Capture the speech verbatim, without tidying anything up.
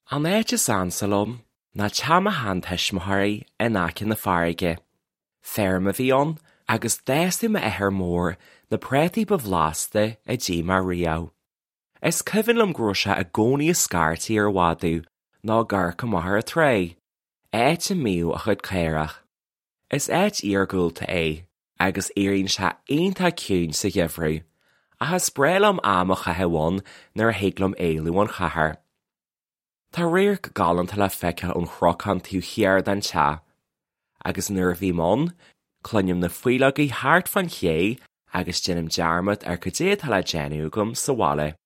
An éid is ansalom, na teama hantais mothirí in acin na farige. Ferma bhíon, agus déistú me ehir mór na prétaí ba bhlásta a dí mar riao. Is cyfin lom grúise a gcónaí scartaí ar wadú ná ggurcha maithir a tré, éit a míú a chud céireach. Is éit íorgúilta é, agus éiríonn se aonanta ciúin sa gheimhrú, a has sprélam am a chatheháin nar héaglam éilú an chathair. Tá réir go galanta le feice ón chrochan tú chéar den te, agus nuair bhí mon, clunneam na fuilagaí thart fan ché agus déanam dearmad ar go dé tal a déanú gom sa bhaile.